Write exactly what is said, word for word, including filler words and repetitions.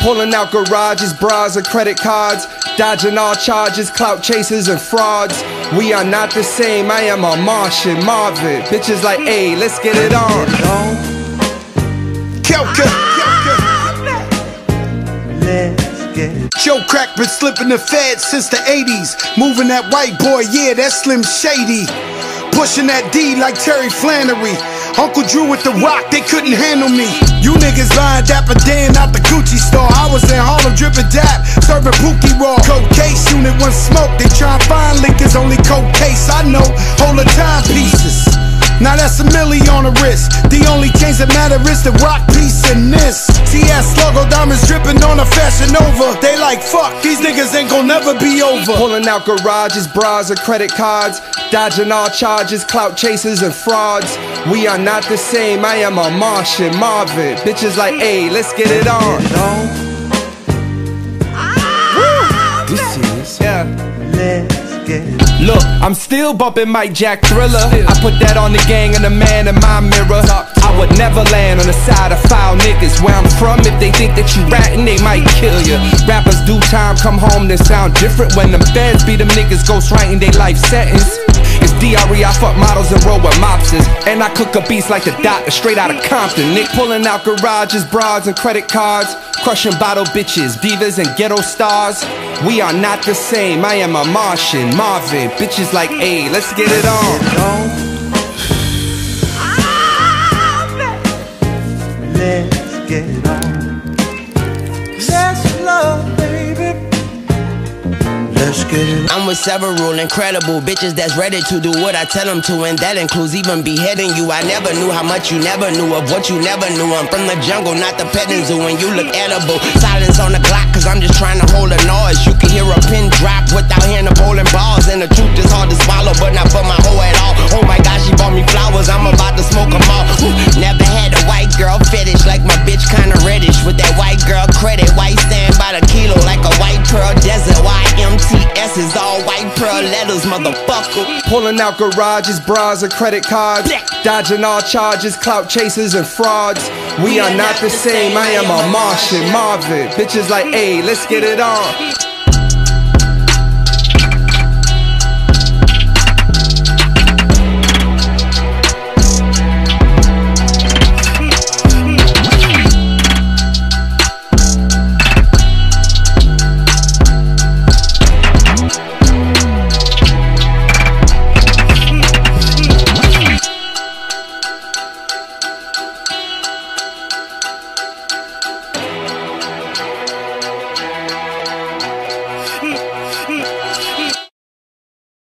Pulling out garages, bras, and credit cards, dodging all charges, clout chasers and frauds. We are not the same, I am a Martian, Marvin. Bitches like, hey, let's get it on. Kelka, let's get it. Joe Crack been slipping the feds since the eighties. Moving that white boy, yeah, that's Slim Shady. Pushing that D like Terry Flannery. Uncle Drew with the rock, they couldn't handle me. You niggas buying Dapper Dan out the Gucci store. I was in Harlem drippin' dap, serving Pookie Raw. Cold case, unit one smoke. They try and find liquors, only cold case. I know, hold the timepieces. Now that's a milli on the wrist. The only change that matter is the rock piece in this. T S logo diamonds dripping on a Fashion Nova. They like, fuck, these niggas ain't gon' never be over. Pulling out garages, bras, and credit cards, dodging all charges, clout chasers and frauds. We are not the same, I am a Martian, Marvin. Bitches like, hey, let's get it on. Woo! This is, yeah. Let's get it. Look, I'm still bumping Mike Jack Thriller. I put that on the gang and the man in my mirror. I would never land on the side of foul niggas. Where I'm from, if they think that you ratting, they might kill you. Rappers do time, come home, then sound different. When them feds be them niggas ghost writing they life sentence. It's D R E, I fuck models and roll with mobsters. And I cook a beast like the doctor, straight out of Compton. Nick pulling out garages, bras, and credit cards, crushing bottle bitches, divas, and ghetto stars. We are not the same, I am a Martian, Marvin. Bitches like, hey, let's get it on. Let's get it on. Let's love, baby. Let's get it on. I'm with several incredible bitches that's ready to do what I tell them to, and that includes even beheading you. I never knew how much you never knew of what you never knew. I'm from the jungle, not the petting zoo, and you look edible. Silence on the clock, cause I'm just trying to hold a noise. You can hear a pin drop without hearing the bowling balls, and the truth is hard to swallow, but not for my hoe at all. Oh my gosh, she bought me flowers, I'm about to smoke them all. Ooh, never had a white girl fetish, like my bitch kinda reddish. With that white girl credit, white stand by the kilo, like a white pearl desert. Y M T S is all white pearl letters, motherfucker. Pulling out garages, bras, and credit cards, dodging all charges, clout chasers and frauds. We are not the same, I am a Martian, Marvin. Bitches like, hey, let's get it on.